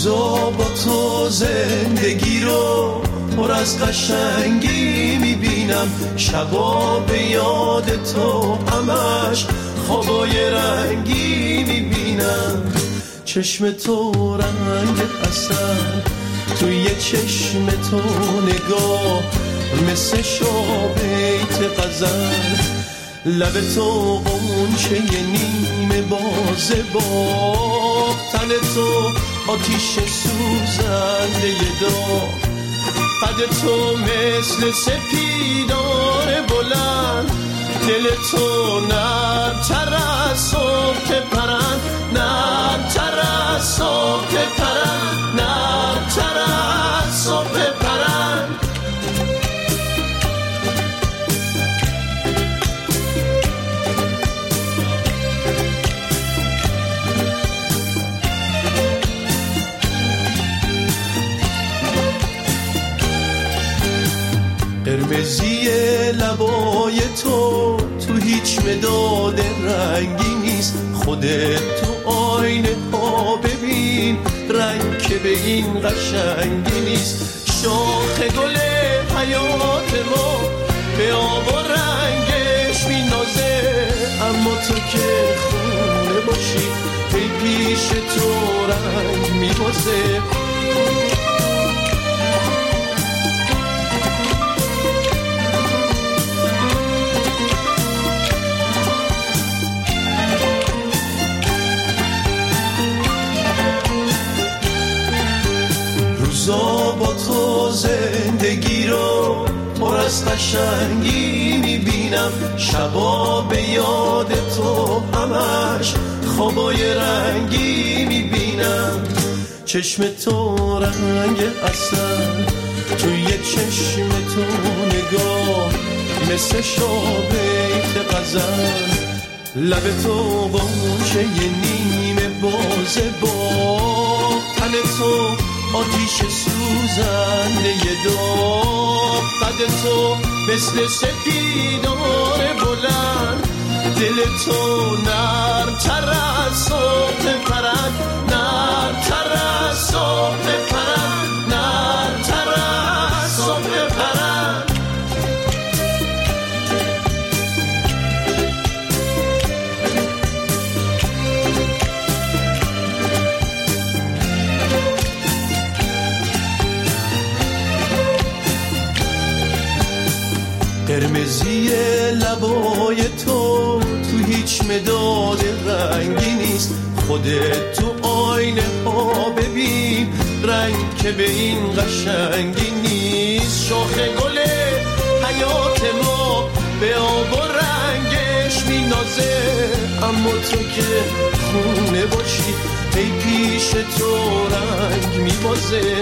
روزا با تو زندگی رو پر از قشنگی میبینم، شبا به یاد تو همش خوابای رنگی میبینم. چشم تو رنگ عسل، توی چشم تو نگاه مثل شابیت غزل، لب تو غنچه نیمه بازه با تن تو آتیش سوزنده داغ، قد تو مثل سپیدار بلند، دل تو نرم‌تر از صبح پرند، نرم‌تر از صبح پرند، نرم‌تر از صبح پرند. قرمزی لبای تو هیچ مداد رنگی نیست، خودت تو آینه ها ببین رنگ که به این قشنگی نیست. شاخ گل حیات ما به آب و رنگش مینازه، اما تو که خونه باشی ای پیش تو رنگ میبازه. با تو زندگی رو پر از قشنگی میبینم، شبا به یاد تو همش خوابای رنگی میبینم. چشم تو رنگ عسل، توی چشم تو نگاه مثل شابیت غزل، لب تو غنچه نیمه بازه با تن تو آتیش سوزنده داغ، قد تو مثل سپیدار بلند، دل تو نرم‌تر از صبح پرند، نرم‌تر از صبح پرند، نرم‌تر از صبح پرند. قرمزی لبای تو هیچ مداد رنگی نیست، خودت تو آینه ها ببین رنگ که به این قشنگی نیست. شاخ گل حیات ما به آب و رنگش مینازه، اما تو که خونه باشی ای پیش تو رنگ میبازه.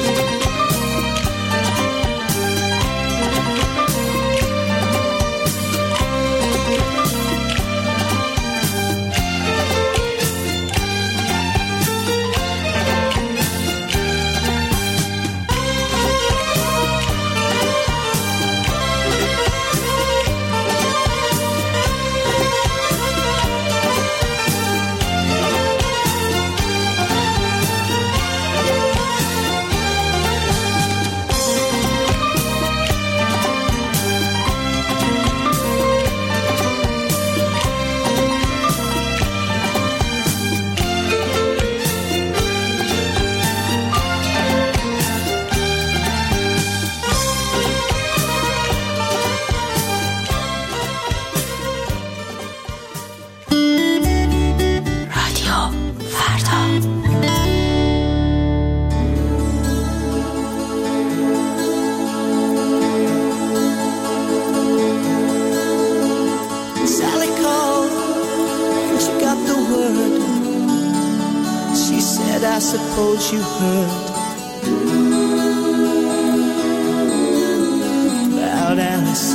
I suppose you heard about Alice.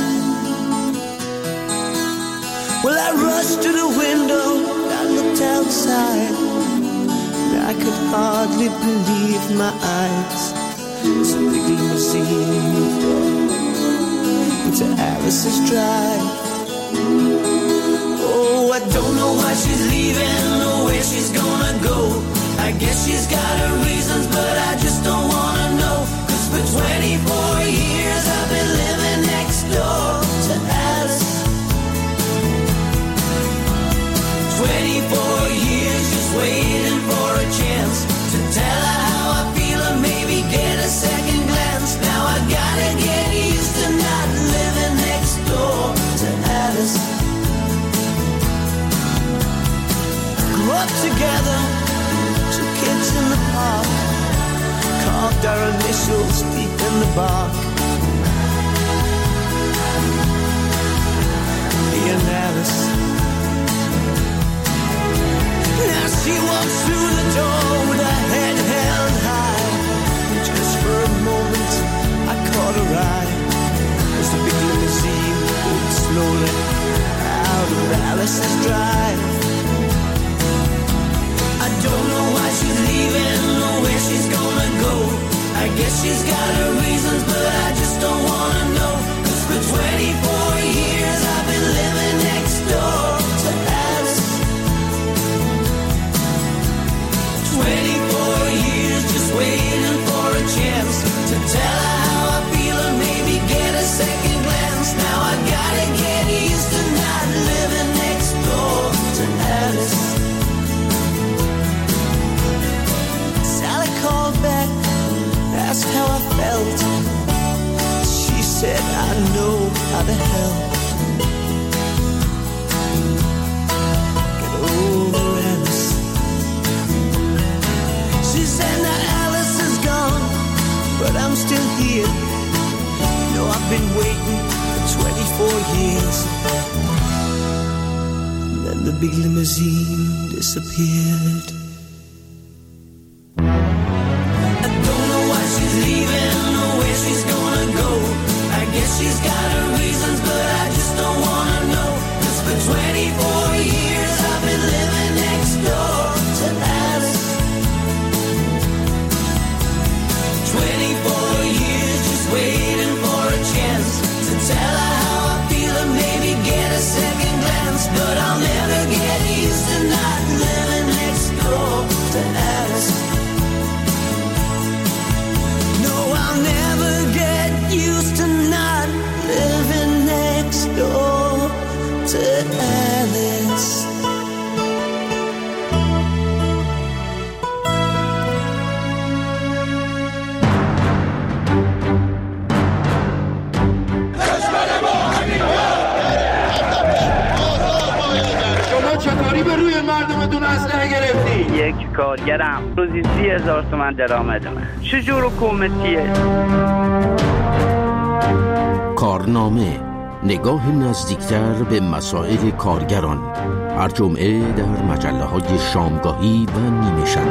Well, I rushed to the window, I looked outside, and I could hardly believe my eyes. It's a big limousine into Alice's drive. Oh, I don't know why she's leaving or where she's gonna go. I I guess she's got her reasons, but I just don't wanna know. 'Cause for 24 years I've been living next door to Alice. 24 years just waiting for a chance to tell her how I feel and maybe get a second glance. Now I gotta get used to not living next door to Alice. Grew up together, 2 kids in the park, carved our initials deep in the bark. Me and Alice. Now she walks through the door with her head held high. And just for a moment I caught her eye as the big limousine moved slowly out of Alice's drive. I don't know why she's leaving or where she's gonna go. I guess she's got her reasons, but I just don't wanna know. 'Cause for 24 years I've been living next door to Alice. 24 years just waiting for a chance to tell her how I feel and maybe get a second glance. Now I gotta get used to not living next door to Alice. Sally called back, asked how I felt. She said I know how to help. Get over Alice. She said that Alice is gone, but I'm still here. You know I've been waiting for 24 years. And then the big limousine disappeared. I don't know why she's leaving or where she's gonna go. I guess she's got her reasons, but I just don't wanna know. 'Cause for 24 years I've been living next door to Alice. 24 years just waiting for a chance to tell her how I feel and maybe get a second glance. But I'll never get used to not living next door to Alice. No, I'll never get used to not living next door to Alice. چطوری به روی مردمتون اسلحه گرفتی؟ یک کارگرم روزی 30,000 تومان درآمدمه. چجور حکومتیه؟ کارنامه، نگاه نزدیکتر به مسائل کارگران، هر جمعه در مجله‌های شامگاهی و نیمه شب.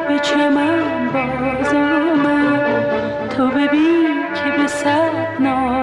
چمن باز آمد تو ببین که به صد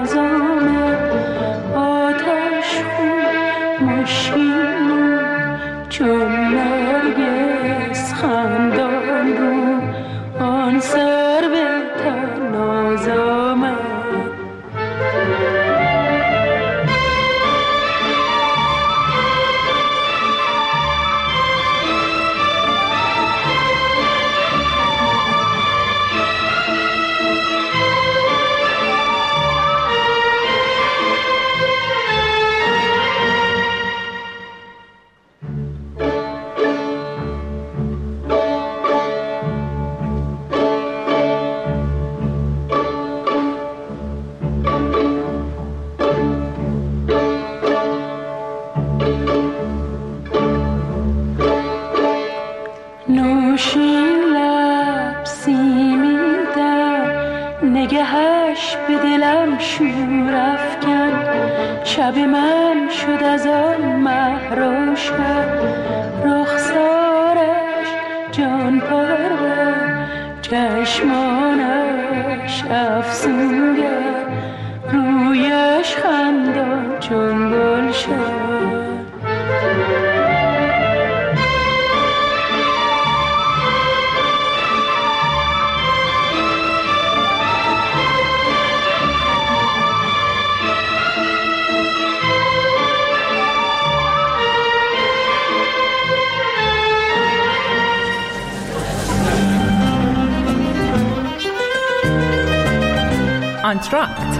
دوشین لب سیمیدم، نگهش به دلم شور افکن. شب من شد از آن مه روشن، رخسارش جان پرور، چشمانش افسونگر، رویش خندان چون گلشن. آنتراکت،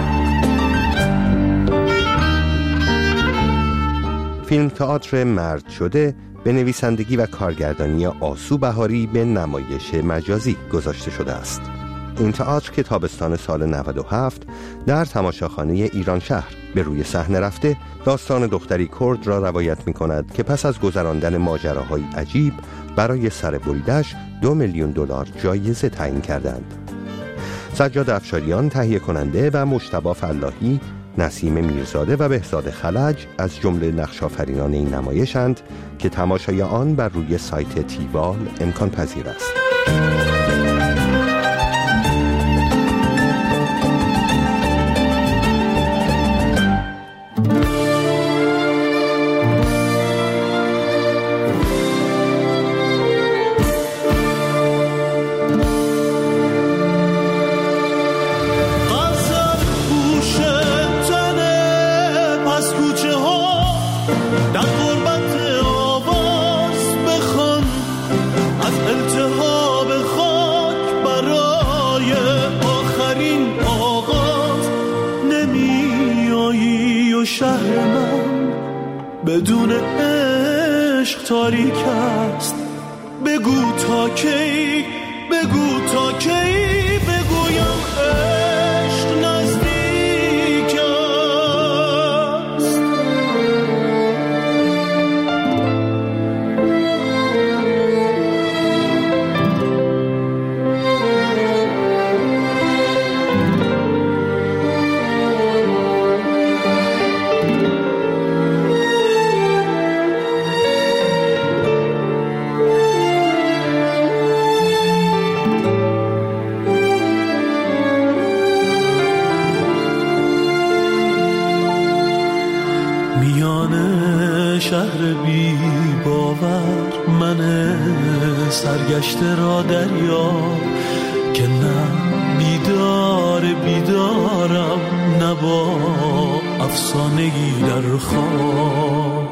فیلم تئاتر مرد شده به نویسندگی و کارگردانی آسو بهاری به نمایش مجازی گذاشته شده است. این تئاتر که تابستان سال 97 در تماشاخانه ایران شهر به روی صحنه رفته، داستان دختری کرد را روایت می کند که پس از گذراندن ماجراهای عجیب برای سر بریدش 2 میلیون دلار جایزه تعیین کردند. سجاد افشاریان تهیه کننده و مجتبی فلاحی، نسیم میرزاده و بهزاد خلج از جمله نقش‌آفرینان این نمایشند که تماشای آن بر روی سایت تیوال امکان پذیر است. بدون عشق تاریک است، بگو تا کی، بگو تا کی بگویم عشق نزدیک است. شهر بی باور من سرگشته را دریاب که نه بیدارم نه با افسانگی در خواب.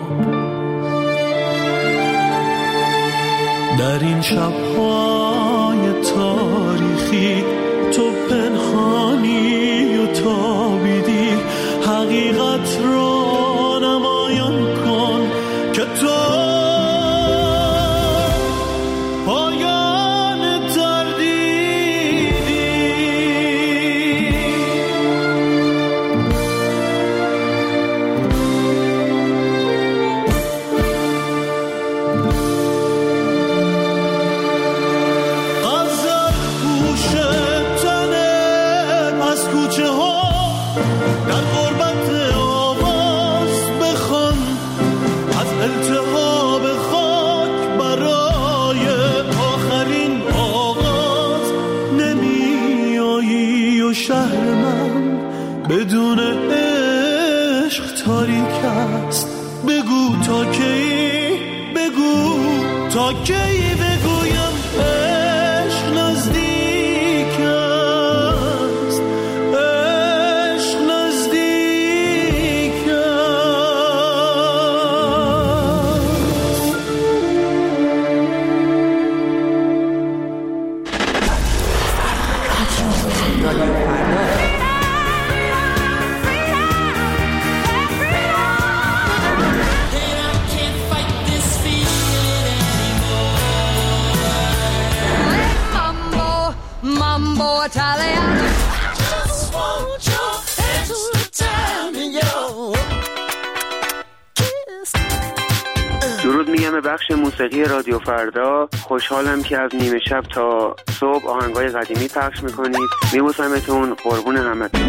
در این شب‌های تاریخی تو پنهانی و تابیدی، حقیقت را نمایان کن که تو پایان تردیدی. غزل پوش تنه پس کوچه ها در غربت التهاب خاک برای آخرین آغاز. نمی آیی و شهر من بدون عشق تاریک است، بگو تا کی، بگو تا کی بگویم عشق نزدیک است، عشق نزدیک بخش موسیقی رادیو فردا. خوشحالم که از نیمه شب تا صبح آهنگای قدیمی پخش میکنید. میبوسمتون، قربون همتون.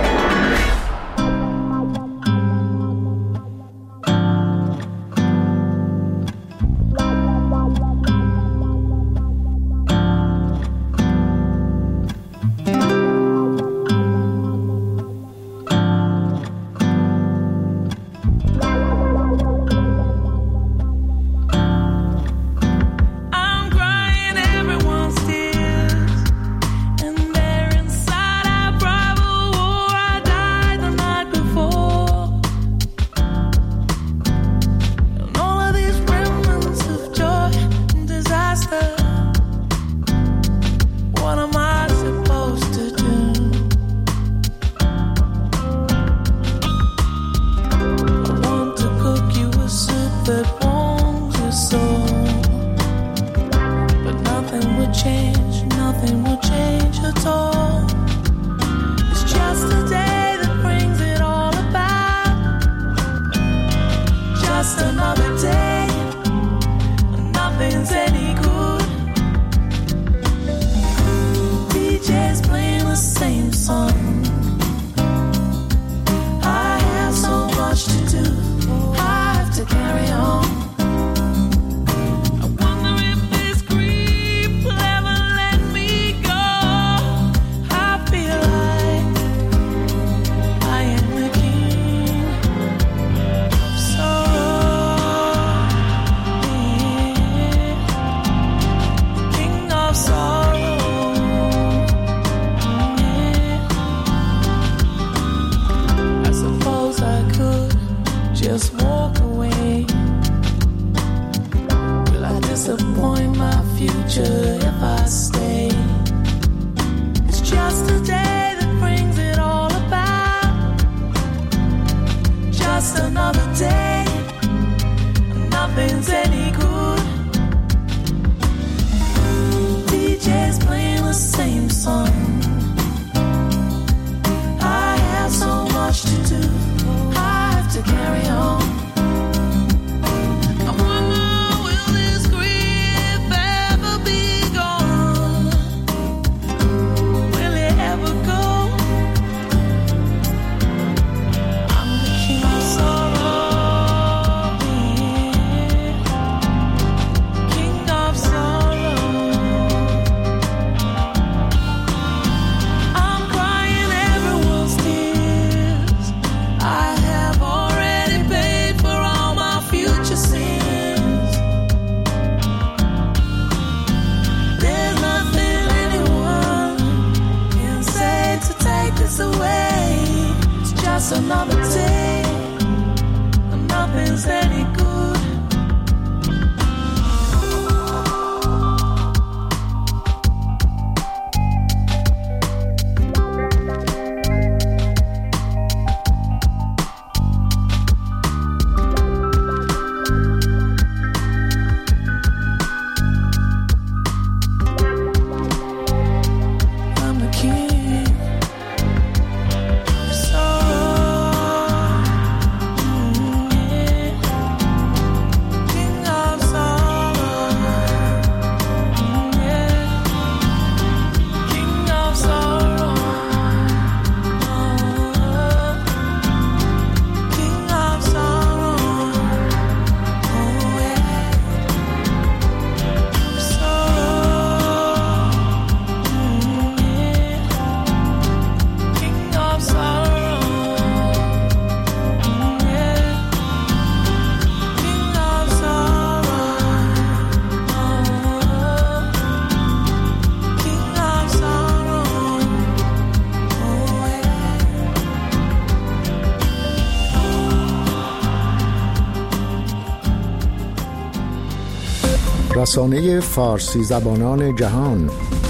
رسانه فارسی زبانان جهان،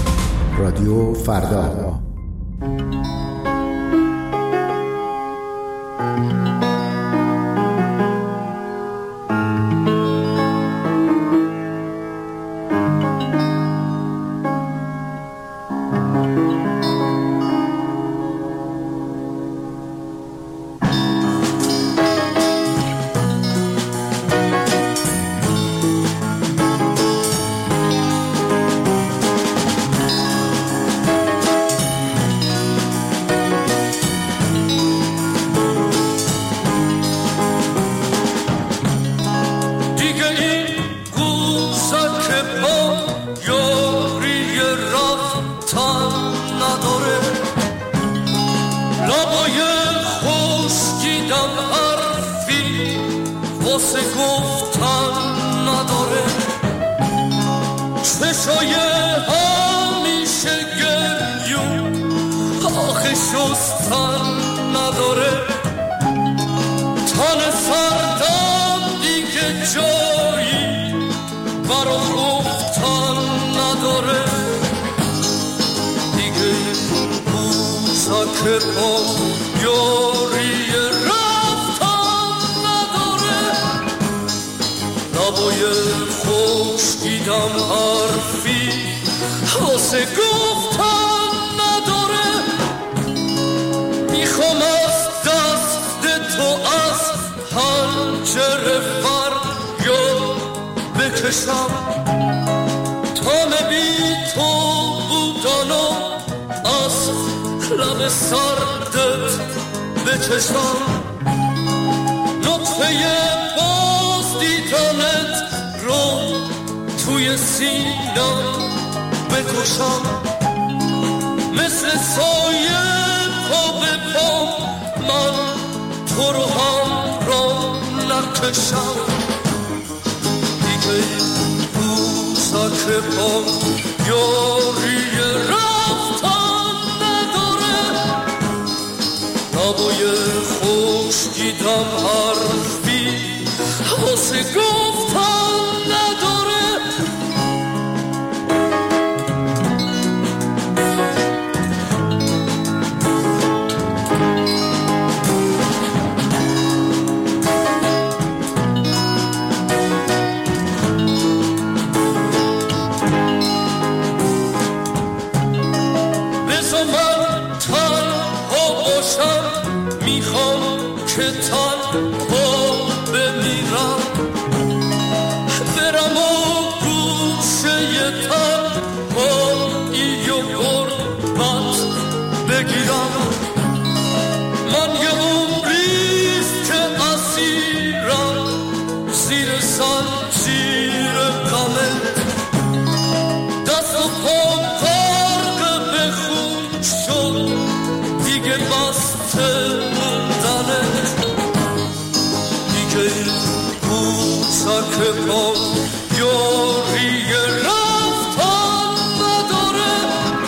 رادیو فردا. واسه گفتن نداره، چشای همیشه گریون آخه شستن نداره، تن سردم دیگه جایی برا گفتن نداره، دیگه موزک پا یاری رفتن نداره، لبای خشکیدم حرفی واسه گفتن نداره، میخوام از دست تو از پنجره فریاد بکشم، تا بی تو بودن و از لب سردت بچشم، نطفه باز دیدنت رو توی سینم بکشم، مثل سایه پا به پا من تو رو هم را نکشم، دیگه موزک پا یاری رفتن نداره، لبای خشکیدم حرفی واسه گفتن نداره. میخوام که تنها بمیرم، برم و گوشه تنهایی و غربت بگیرم، من یه عمریست که اسیرم زیر زنجیر غمت، دست و پام غرق به خون شد دیگه بسته موندنت، دیگه موزک پا یاری رفتن نداره،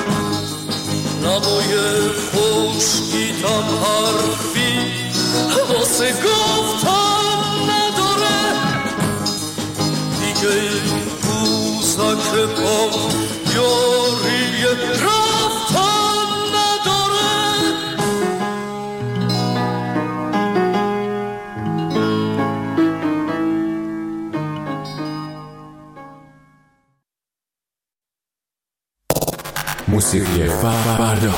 لبای خشکیدم حرفی واسه گفتن نداره، دیگه موزک پا یاری رفتن نداره. موسیقی فردا.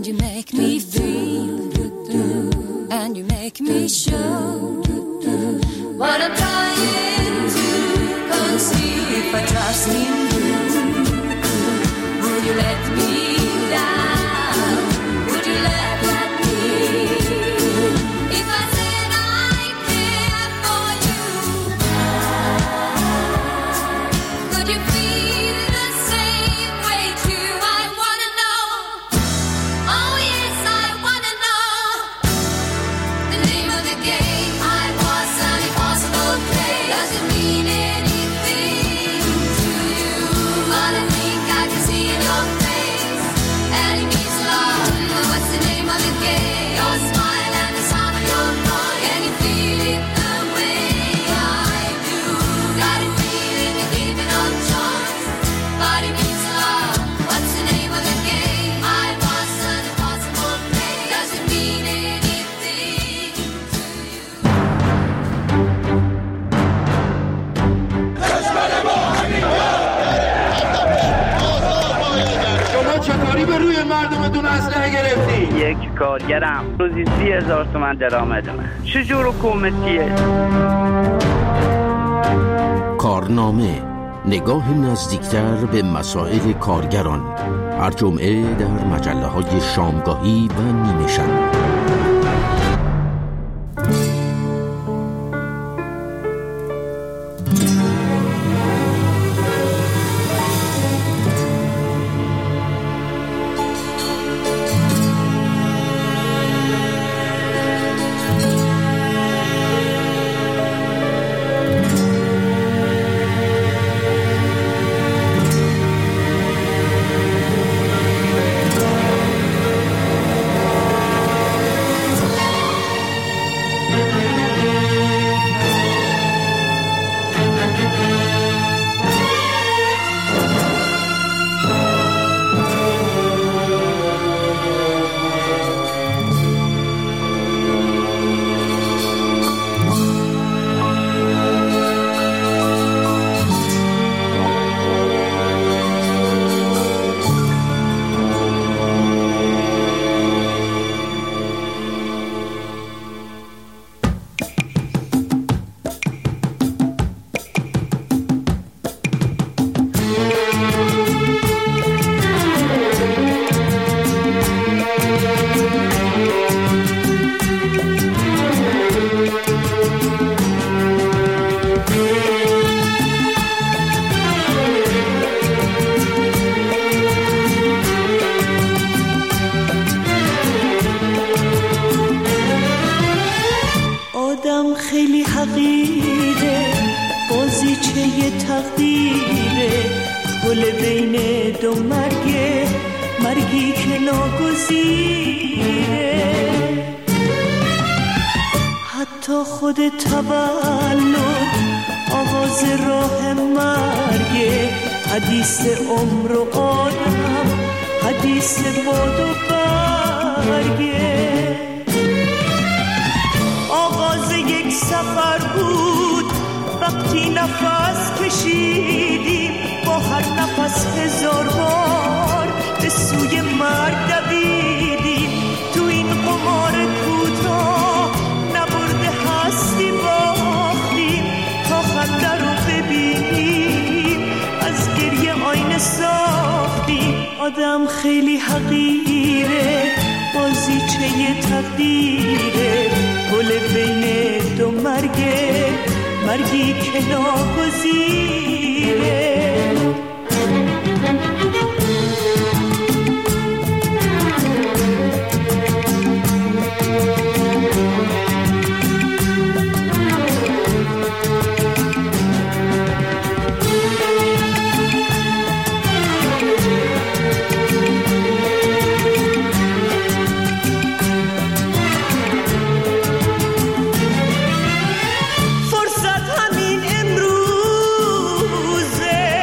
you make me feel, and you make me show what I'm trying to conceal. If I trust in you, would you let me down? Would you let me? If I said I care for you, could you feel the same way too? I wanna know. Oh yes, I wanna know the name of the game. I was an impossible play. Does it mean anything to you? But I think I can see in your face, and it means a lot. What's the name of the game? Your smile and the sound of your voice. Can you feel it the way I do? Got a feeling you're giving up choice, but it means a lot. What's the name of the game? I was an impossible play. Does it mean anything to you? شما چطوری به روی مردمتون اسلحه گرفتی؟ یک کارگرم روزی 30,000 تومان درآمدمه. چجور حکومتیه؟ کارنامه، نگاه نزدیکتر به مسائل کارگران، هر جمعه در مجله‌های شامگاهی و نیمه شب. خیلی حقیره، بازیچه تقدیره، گل بین دو مرگه، مرگی که ناگزیره. حتی خود تولد آغاز راه مرگه، حدیث عمر و آدم، حدیث باد و برگه. آغاز یک سفر بود وقتی نفس کشیدیم، با هر نفس 1000 بار به سوی مرگ دویدیم. تو این قمار کوتاه نبرده هستی باختیم، تا خنده رو ببینیم از گریه آینه ساختیم. آدم خیلی حقیره، بازیچه تقدیره، گل بین دو مرگه، مرگی که ناگزیره. فرصت همین امروزه،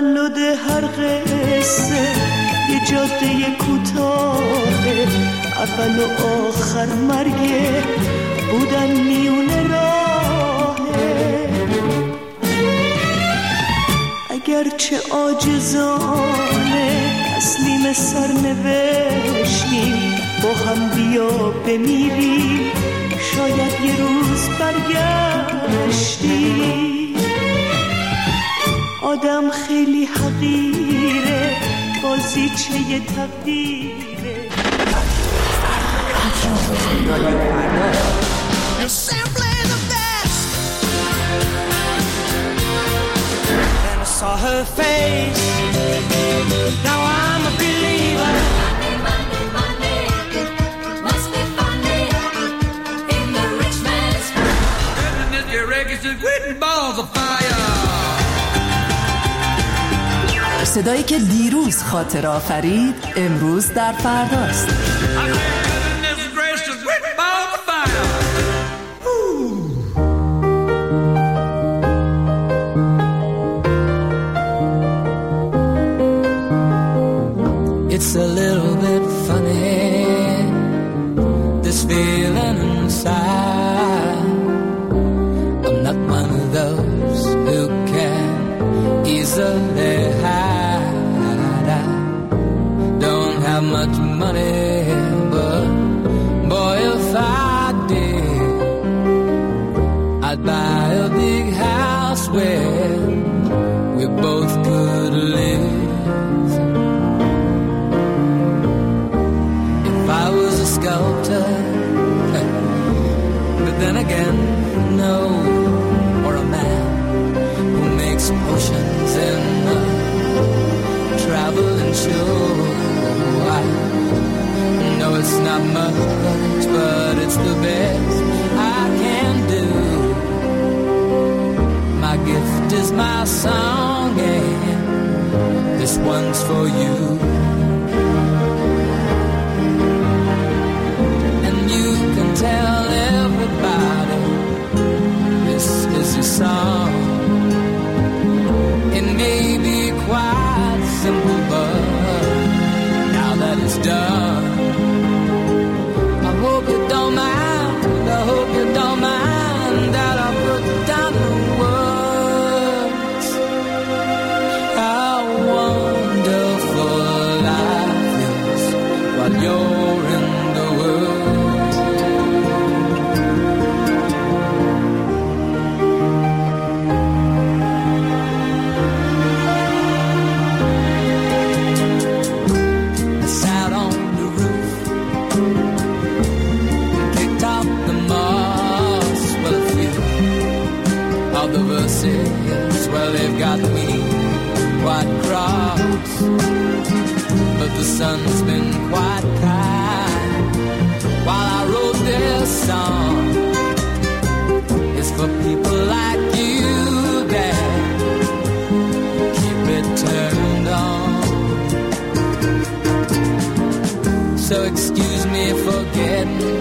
تولد هر قصه یه جاده کوتاهه، اول و آخر مرگه بودن میونه راهه. اگرچه عاجزانه تسلیم سرنوشتیم، با هم بیا بمیریم شاید یه روز برگشتیم. آدم خیلی حقیره، بازیچه یه تقدیره. You're simply the best. Then I saw her face, now I'm a believer. Monday, Monday, must be funny in the rich man's Goodness, your records are quitting balls of fire. صدایی که دیروز خاطر آفرید امروز در فرداست. It's a little bit funny, this feeling inside. I'm not one of those who can easily hide. I don't have much money, but boy, if I did, I'd buy a big house where we both could live. Sculptor, but then again, no, or a man who makes potions in a traveling show. I know it's not much, but it's the best I can do. My gift is my song, and this one's for you. Tell everybody this is your song. It may be quite simple, but now that it's done, I hope you don't mind. I hope you don't mind that I put down the words. How wonderful life is while you're in the world. Well, they've got me quite cross, but the sun's been quite kind while I wrote this song. It's for people like you that keep it turned on. So excuse me for getting,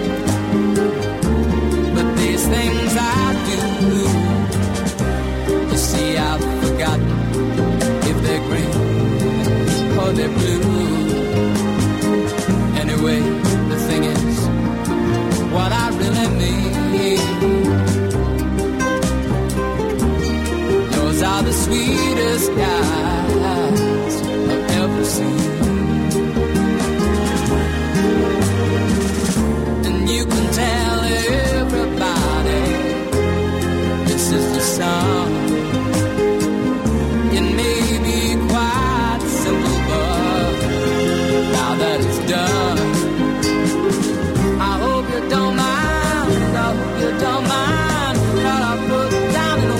but these things I do, see, I've forgotten if they're green or they're blue. Anyway, the thing is, what I really mean, those are the sweetest guys I've ever seen. And you can tell everybody this is the song. Done. I hope you don't mind. I hope you don't mind that I put down in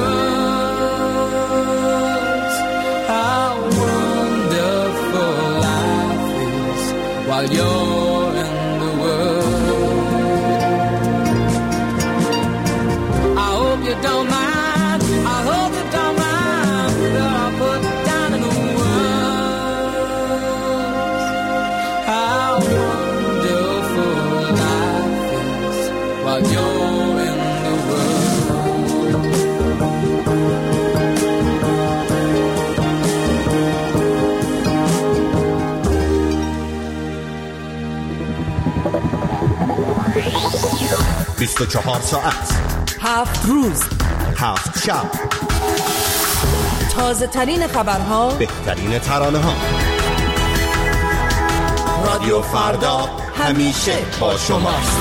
words how wonderful life is while you're in the world. I hope you don't mind. I hope you don't mind that I put down in you're in the world. 24 ساعت 7 روز 7 شب، تازه ترین خبرها، بهترین ترانه ها. رادیو فردا همیشه با شماست.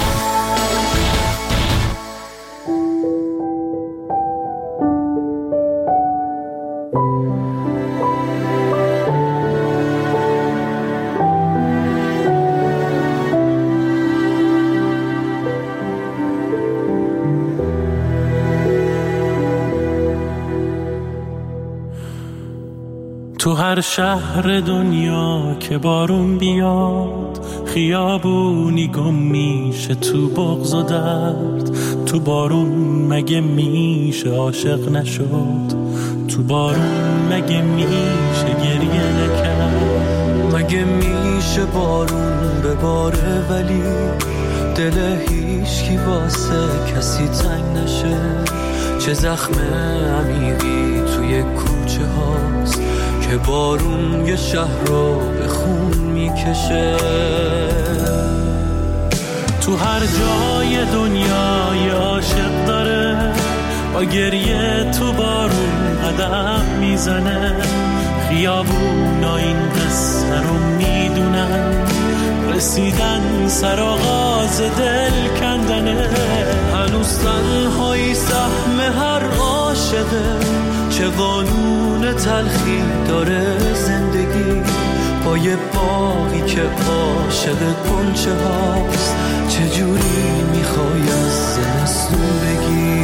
تو هر شهر دنیا که بارون بیاد، خیابونی گم میشه تو بغض و درد. تو بارون مگه میشه عاشق نشد؟ تو بارون مگه میشه گریه نکرد؟ مگه میشه بارون بباره ولی دل هیچکی واسه کسی تنگ نشه؟ چه زخم عمیقی توی کوچه هاست که بارون یه شهر رو به خون میکشه. تو هر جای دنیا یه عاشق داره، با گریه تو بارون قدم میزنه. خیابونا این قصه رو میدونن، رسیدن سر آغاز دل کندنه. هنوز تنهایی سهم هر عاشقه، چه قانون تلخی داره زندگی. با یه باقی که عاشق گنچه هاست، چجوری میخوای از زمستون بگی؟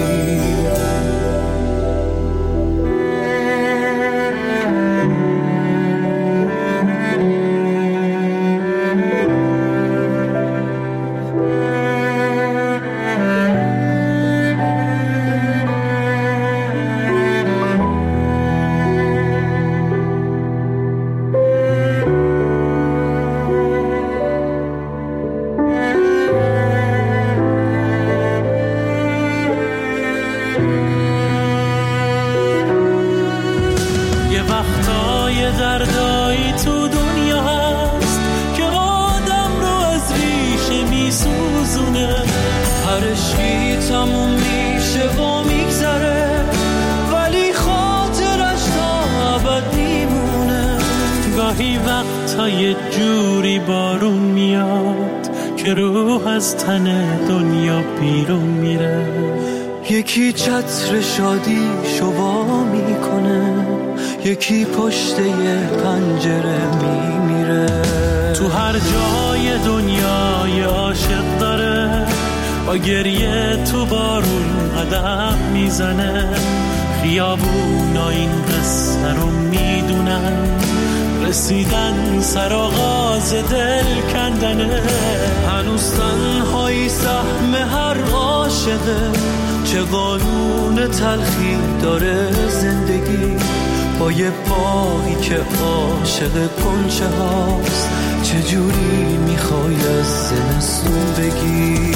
یه جوری بارون میاد که روح از تن دنیا بیرون میره. یکی چتر شادی شوا میکنه، یکی پشت یه پنجره میمیره. تو هر جای دنیا یه عاشق داره، با گریه تو بارون قدم میزنه. خیابونا این قصه رو میدونن، رسیدن سر آغاز دل کندنه. هنوز تنهایی سهم هر عاشقه، چه قانون تلخی داره زندگی. با یه باقی که عاشق گنچه هاست، چجوری میخوای از زمستون بگی؟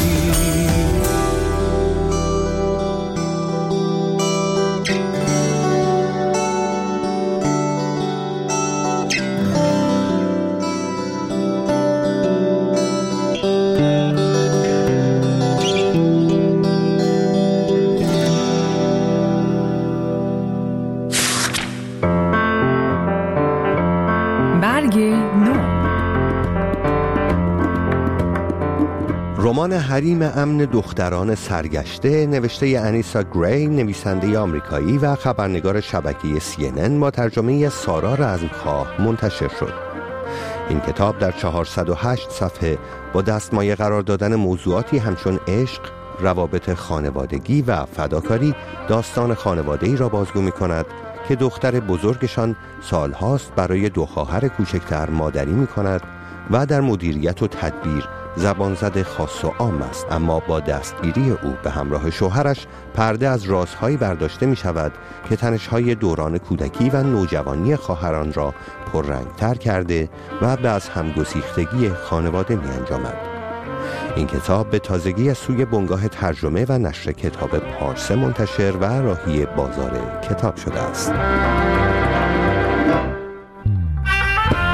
رمان حریم امن دختران سرگشته نوشته انیسا گری، نویسنده آمریکایی و خبرنگار شبکه CNN، با ترجمه سارا رزمخواه منتشر شد. این کتاب در 408 صفحه با دستمایه قرار دادن موضوعاتی همچون عشق، روابط خانوادگی و فداکاری، داستان خانواده‌ای را بازگو می‌کند که دختر بزرگشان سالهاست برای دو خواهر کوچکتر مادری می‌کند و در مدیریت و تدبیر زبانزد خاص و عام است، اما با دستگیری او به همراه شوهرش پرده از رازهایی برداشته می شود که تنش‌های دوران کودکی و نوجوانی خواهران را پررنگتر کرده و به از همگسیختگی خانواده می انجامد. این کتاب به تازگی از سوی بنگاه ترجمه و نشر کتاب پارسه منتشر و راهی بازار کتاب شده است.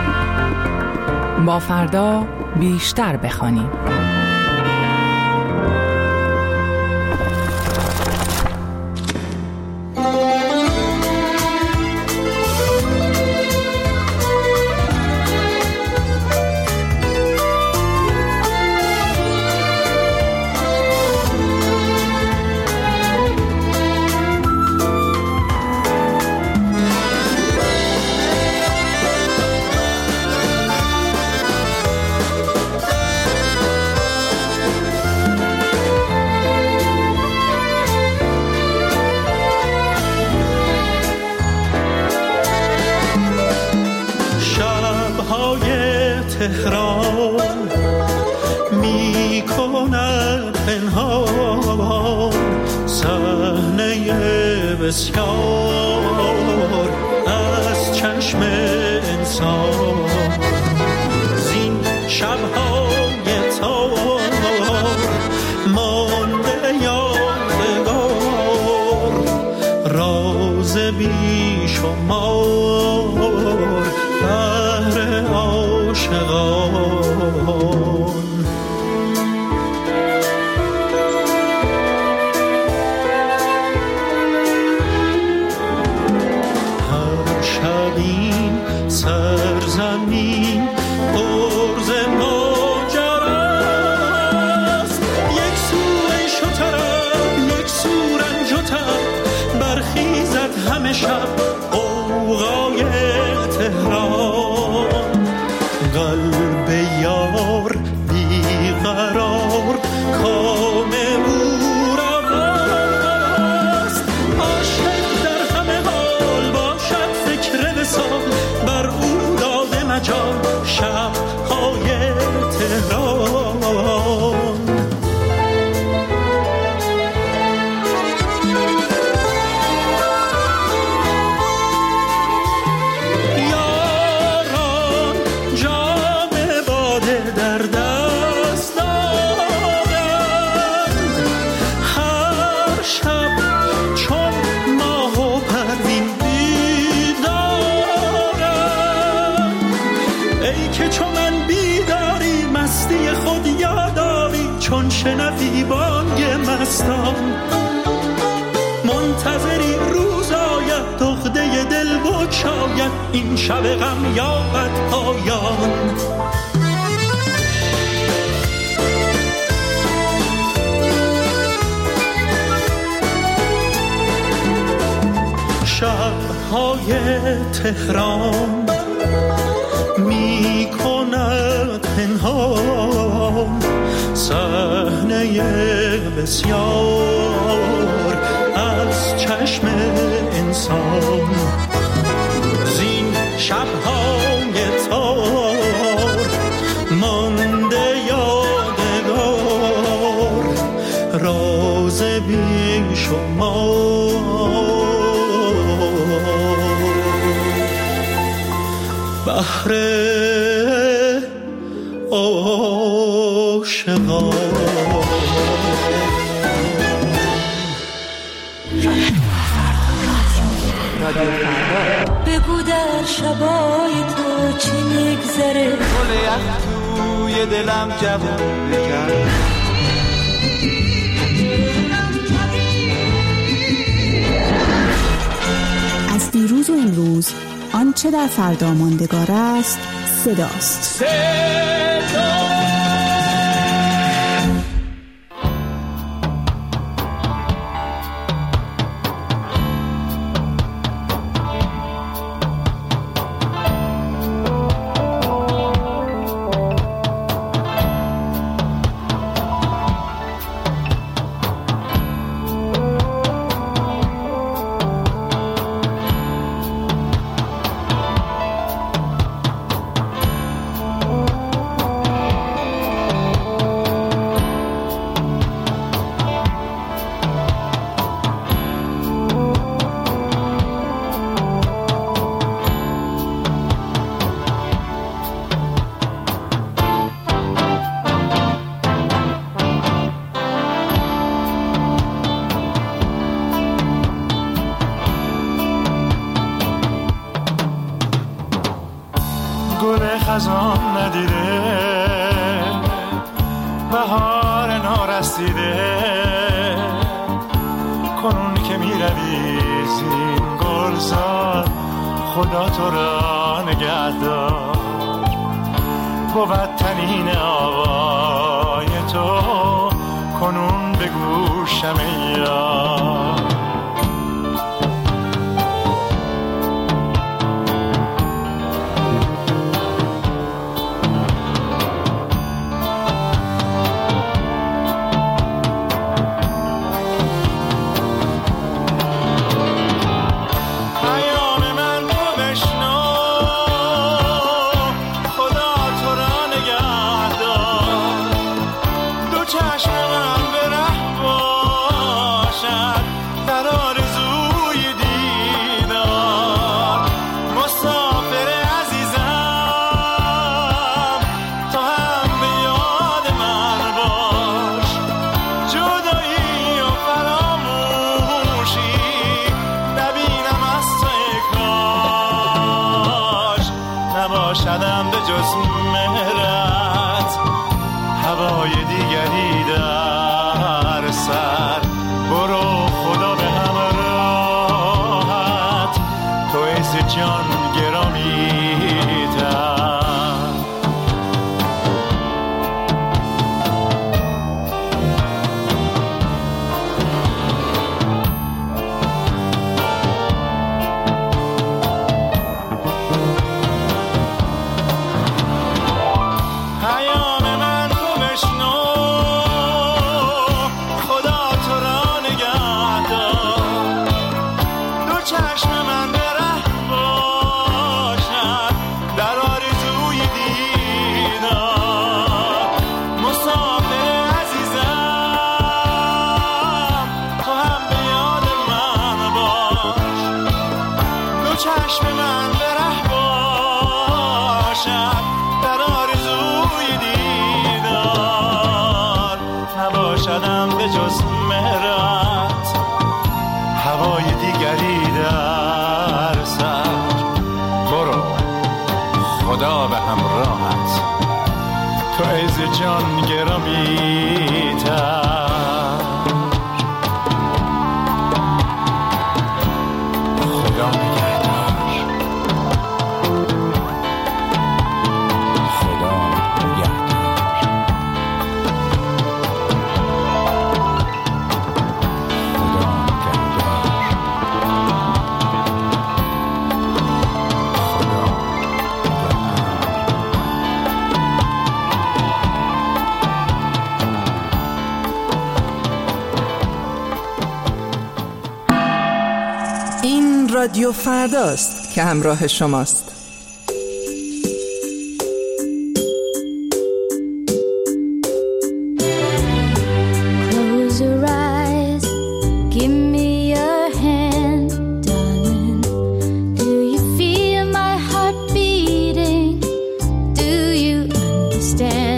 با فردا بیشتر بخوانیم. روزای تهران می کند پنهان صحنه بسیار از چشم انسان. زین شب‌های تار مانده یادگار راز بیشمار بهر عاشقان. هر شب این سرزمین عرض ماجراست، یک سو عیش و طرب یک سو رنج و تب، برخیزد همه شب غوغای تهران. قلب یار بیقرار کام او رواست، عاشق در همه حال باشد فکر وصال، بر او داده مجال شب‌های تهران. شنوی بانگ مستان منتظری روز آید، دغده دل بگشاید، این شب غم یابد پایان. شب‌های تهران می کند پنهان صحنه بسیار از چشم انسان. زین شب‌های تار مانده یادگار راز بیشمار بهر عاشقان. بگو در شبای تو چی میگذره، گل یخ توی دلم جوون بکرد. از دیروز و امروز آنچه در فردا ماندگار است صداست. خزان ندیده بهار نارسیده کنون که می روی زین گلزار خدا تو را نگهدار بود تنین آوای تو کنون به گوشم یار نباشدم به جز مهرت هوای دیگری در سر برو خدا به همراهت تو عز جان گرامی به جز مهرت هوای دیگری در سر برو خدا به همراهت تو عز جان گرامی تر خدا نگهدار خدا رادیو فرداست که همراه شماست. Stand